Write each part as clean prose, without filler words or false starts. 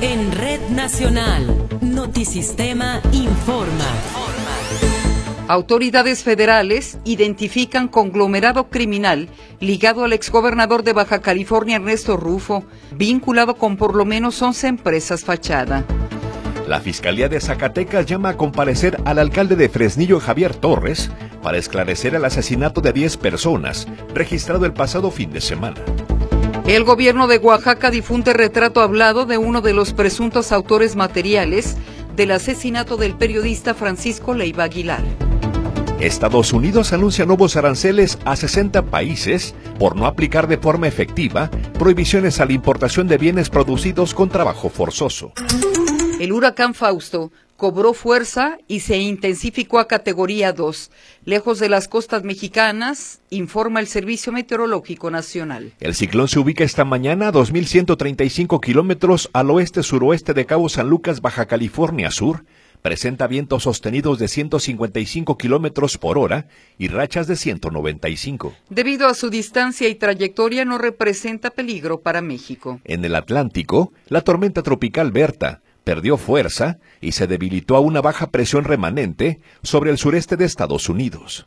En Red Nacional, Notisistema informa. Autoridades federales identifican conglomerado criminal ligado al exgobernador de Baja California, Ernesto Rufo, vinculado con por lo menos 11 empresas fachada. La Fiscalía de Zacatecas llama a comparecer al alcalde de Fresnillo, Javier Torres, para esclarecer el asesinato de 10 personas, registrado el pasado fin de semana. El gobierno de Oaxaca difunde retrato hablado de uno de los presuntos autores materiales del asesinato del periodista Francisco Leiva Aguilar. Estados Unidos anuncia nuevos aranceles a 60 países por no aplicar de forma efectiva prohibiciones a la importación de bienes producidos con trabajo forzoso. El huracán Fausto cobró fuerza y se intensificó a categoría 2, lejos de las costas mexicanas, informa el Servicio Meteorológico Nacional. El ciclón se ubica esta mañana a 2.135 kilómetros al oeste-suroeste de Cabo San Lucas, Baja California Sur. Presenta vientos sostenidos de 155 kilómetros por hora y rachas de 195. Debido a su distancia y trayectoria, no representa peligro para México. En el Atlántico, la tormenta tropical Berta perdió fuerza y se debilitó a una baja presión remanente sobre el sureste de Estados Unidos.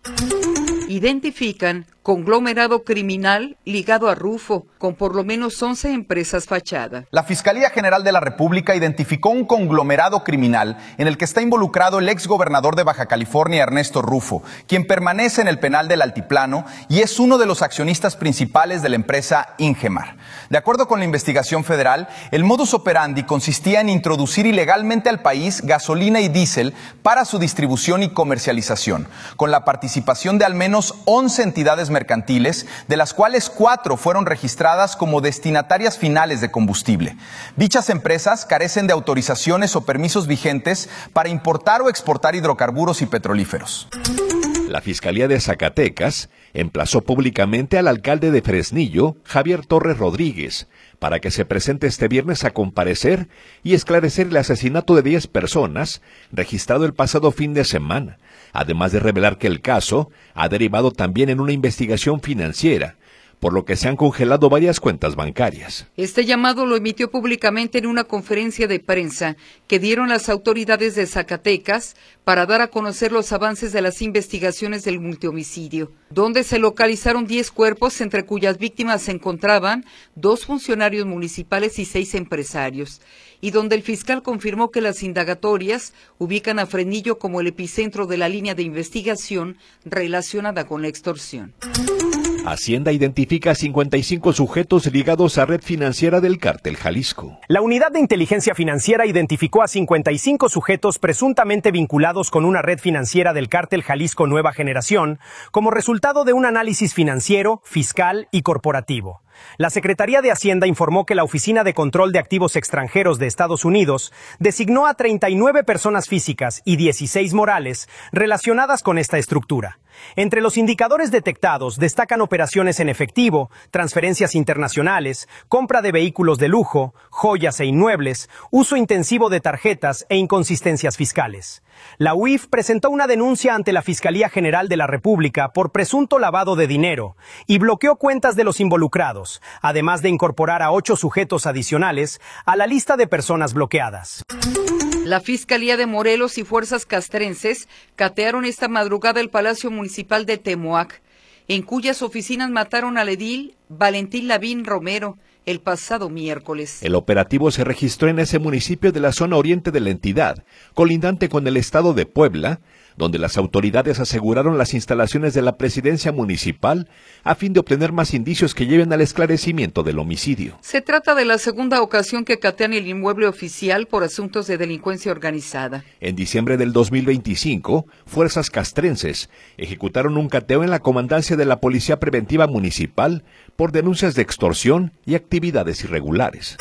Identifican conglomerado criminal ligado a Rufo, con por lo menos 11 empresas fachada. La Fiscalía General de la República identificó un conglomerado criminal en el que está involucrado el exgobernador de Baja California, Ernesto Rufo, quien permanece en el penal del Altiplano y es uno de los accionistas principales de la empresa Ingemar. De acuerdo con la investigación federal, el modus operandi consistía en introducir ilegalmente al país gasolina y diésel para su distribución y comercialización, con la participación de al menos 11 entidades mercantiles, de las cuales 4 fueron registradas como destinatarias finales de combustible. Dichas empresas carecen de autorizaciones o permisos vigentes para importar o exportar hidrocarburos y petrolíferos. La Fiscalía de Zacatecas emplazó públicamente al alcalde de Fresnillo, Javier Torres Rodríguez, para que se presente este viernes a comparecer y esclarecer el asesinato de 10 personas registrado el pasado fin de semana, además de revelar que el caso ha derivado también en una investigación financiera, por lo que se han congelado varias cuentas bancarias. Este llamado lo emitió públicamente en una conferencia de prensa que dieron las autoridades de Zacatecas para dar a conocer los avances de las investigaciones del multihomicidio, donde se localizaron 10 cuerpos, entre cuyas víctimas se encontraban 2 funcionarios municipales y 6 empresarios, y donde el fiscal confirmó que las indagatorias ubican a Fresnillo como el epicentro de la línea de investigación relacionada con la extorsión. Hacienda identifica a 55 sujetos ligados a red financiera del Cártel Jalisco. La Unidad de Inteligencia Financiera identificó a 55 sujetos presuntamente vinculados con una red financiera del Cártel Jalisco Nueva Generación, como resultado de un análisis financiero, fiscal y corporativo. La Secretaría de Hacienda informó que la Oficina de Control de Activos Extranjeros de Estados Unidos designó a 39 personas físicas y 16 morales relacionadas con esta estructura. Entre los indicadores detectados destacan operaciones en efectivo, transferencias internacionales, compra de vehículos de lujo, joyas e inmuebles, uso intensivo de tarjetas e inconsistencias fiscales. La UIF presentó una denuncia ante la Fiscalía General de la República por presunto lavado de dinero y bloqueó cuentas de los involucrados, además de incorporar a 8 sujetos adicionales a la lista de personas bloqueadas. La Fiscalía de Morelos y fuerzas castrenses catearon esta madrugada el Palacio Municipal de Temoac, en cuyas oficinas mataron al edil Valentín Lavín Romero el pasado miércoles. El operativo se registró en ese municipio de la zona oriente de la entidad, colindante con el estado de Puebla, donde las autoridades aseguraron las instalaciones de la presidencia municipal a fin de obtener más indicios que lleven al esclarecimiento del homicidio. Se trata de la segunda ocasión que catean el inmueble oficial por asuntos de delincuencia organizada. En diciembre del 2025, fuerzas castrenses ejecutaron un cateo en la comandancia de la Policía Preventiva Municipal por denuncias de extorsión y actividades irregulares.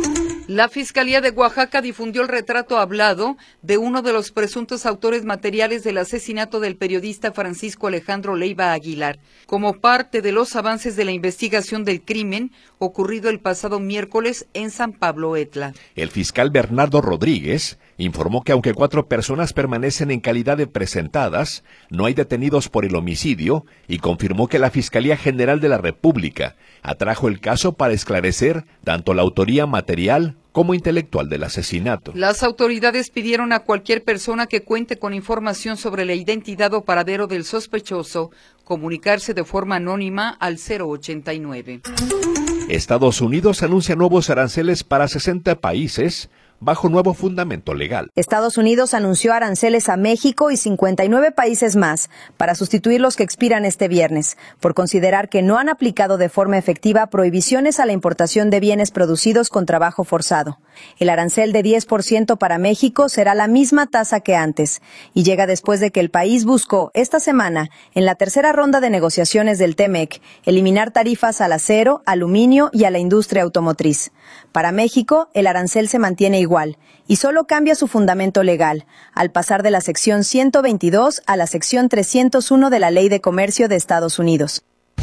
La Fiscalía de Oaxaca difundió el retrato hablado de uno de los presuntos autores materiales del asesinato del periodista Francisco Alejandro Leiva Aguilar, como parte de los avances de la investigación del crimen ocurrido el pasado miércoles en San Pablo Etla. El fiscal Bernardo Rodríguez informó que aunque 4 personas permanecen en calidad de presentadas, no hay detenidos por el homicidio y confirmó que la Fiscalía General de la República atrajo el caso para esclarecer tanto la autoría material como intelectual del asesinato. Las autoridades pidieron a cualquier persona que cuente con información sobre la identidad o paradero del sospechoso comunicarse de forma anónima al 089. Estados Unidos anuncia nuevos aranceles para 60 países bajo nuevo fundamento legal. Estados Unidos anunció aranceles a México y 59 países más para sustituir los que expiran este viernes, por considerar que no han aplicado de forma efectiva prohibiciones a la importación de bienes producidos con trabajo forzado. El arancel de 10% para México será la misma tasa que antes y llega después de que el país buscó esta semana, en la tercera ronda de negociaciones del TEMEC, eliminar tarifas al acero, aluminio y a la industria automotriz. Para México, el arancel se mantiene igual y solo cambia su fundamento legal, al pasar de la sección 122 a la sección 301 de la Ley de Comercio de Estados Unidos.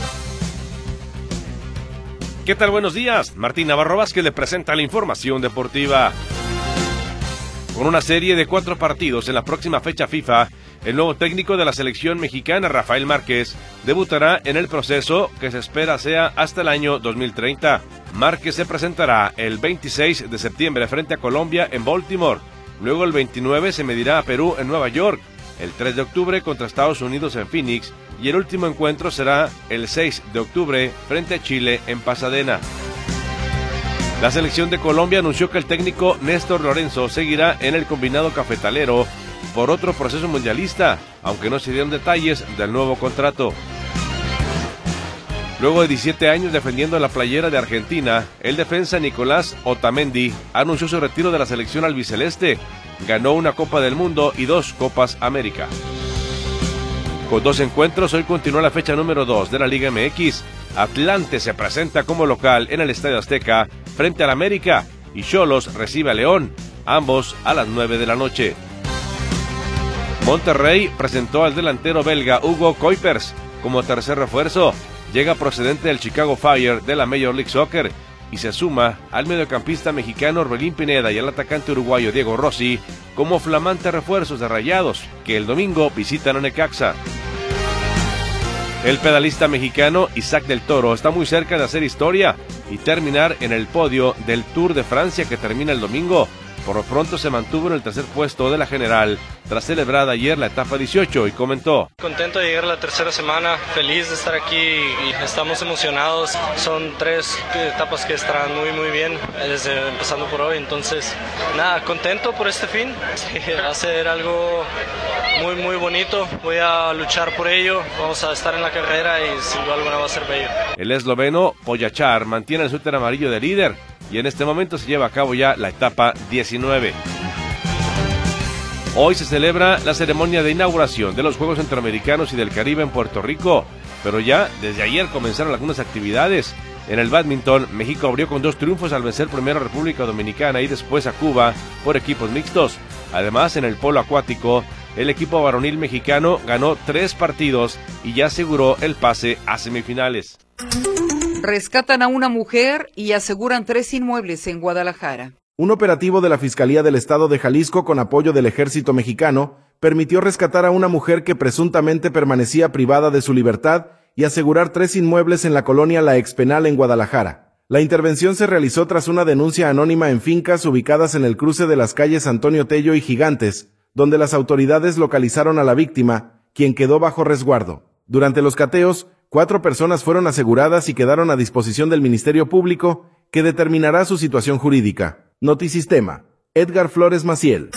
¿Qué tal? Buenos días. Martín Navarro Vázquez le presenta la información deportiva. Con una serie de 4 partidos en la próxima fecha FIFA, el nuevo técnico de la selección mexicana, Rafael Márquez, debutará en el proceso que se espera sea hasta el año 2030. Márquez se presentará el 26 de septiembre frente a Colombia en Baltimore. Luego el 29 se medirá a Perú en Nueva York. El 3 de octubre contra Estados Unidos en Phoenix. Y el último encuentro será el 6 de octubre frente a Chile en Pasadena. La selección de Colombia anunció que el técnico Néstor Lorenzo seguirá en el combinado cafetalero por otro proceso mundialista, aunque no se dieron detalles del nuevo contrato. Luego de 17 años defendiendo la playera de Argentina, el defensa Nicolás Otamendi anunció su retiro de la selección albiceleste. Ganó una Copa del Mundo y 2 Copas América. Con 2 encuentros, hoy continúa la fecha número 2 de la Liga MX. Atlante se presenta como local en el Estadio Azteca frente al América y Xolos recibe a León, ambos a las 9 de la noche. Monterrey presentó al delantero belga Hugo Kuipers como tercer refuerzo. Llega procedente del Chicago Fire de la Major League Soccer y se suma al mediocampista mexicano Orbelín Pineda y al atacante uruguayo Diego Rossi como flamantes refuerzos de Rayados, que el domingo visitan a Necaxa. El pedalista mexicano Isaac del Toro está muy cerca de hacer historia y terminar en el podio del Tour de Francia que termina el domingo. Por lo pronto se mantuvo en el tercer puesto de la general tras celebrar ayer la etapa 18 y comentó: contento de llegar a la tercera semana, feliz de estar aquí y estamos emocionados. Son 3 etapas que estarán muy bien, desde empezando por hoy, entonces nada, contento por este fin. Va a ser algo muy bonito, voy a luchar por ello, vamos a estar en la carrera y sin duda alguna va a ser bello. El esloveno Pogačar mantiene el suéter amarillo de líder y en este momento se lleva a cabo ya la etapa 19. Hoy se celebra la ceremonia de inauguración de los Juegos Centroamericanos y del Caribe en Puerto Rico, pero ya desde ayer comenzaron algunas actividades. En el bádminton, México abrió con 2 triunfos al vencer primero a República Dominicana y después a Cuba por equipos mixtos. Además, en el polo acuático, el equipo varonil mexicano ganó 3 partidos y ya aseguró el pase a semifinales. Rescatan a una mujer y aseguran 3 inmuebles en Guadalajara. Un operativo de la Fiscalía del Estado de Jalisco con apoyo del Ejército Mexicano permitió rescatar a una mujer que presuntamente permanecía privada de su libertad y asegurar 3 inmuebles en la colonia La Expenal en Guadalajara. La intervención se realizó tras una denuncia anónima en fincas ubicadas en el cruce de las calles Antonio Tello y Gigantes, donde las autoridades localizaron a la víctima, quien quedó bajo resguardo. Durante los cateos, 4 personas fueron aseguradas y quedaron a disposición del Ministerio Público, que determinará su situación jurídica. Notisistema, Edgar Flores Maciel.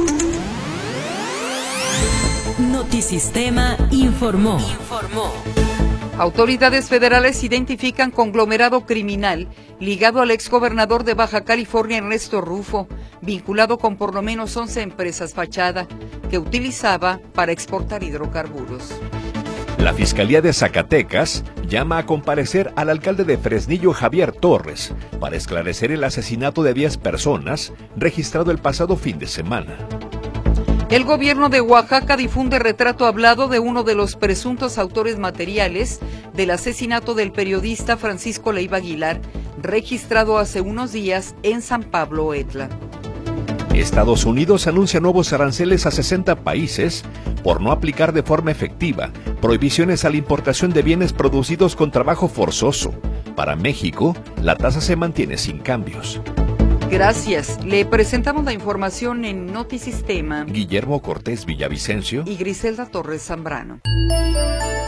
Notisistema informó. Autoridades federales identifican conglomerado criminal ligado al exgobernador de Baja California, Ernesto Rufo, vinculado con por lo menos 11 empresas fachada que utilizaba para exportar hidrocarburos. La Fiscalía de Zacatecas llama a comparecer al alcalde de Fresnillo, Javier Torres, para esclarecer el asesinato de 10 personas registrado el pasado fin de semana. El gobierno de Oaxaca difunde retrato hablado de uno de los presuntos autores materiales del asesinato del periodista Francisco Leiva Aguilar, registrado hace unos días en San Pablo, Etla. Estados Unidos anuncia nuevos aranceles a 60 países por no aplicar de forma efectiva prohibiciones a la importación de bienes producidos con trabajo forzoso. Para México, la tasa se mantiene sin cambios. Gracias. Le presentamos la información en Notisistema. Guillermo Cortés Villavicencio y Griselda Torres Zambrano.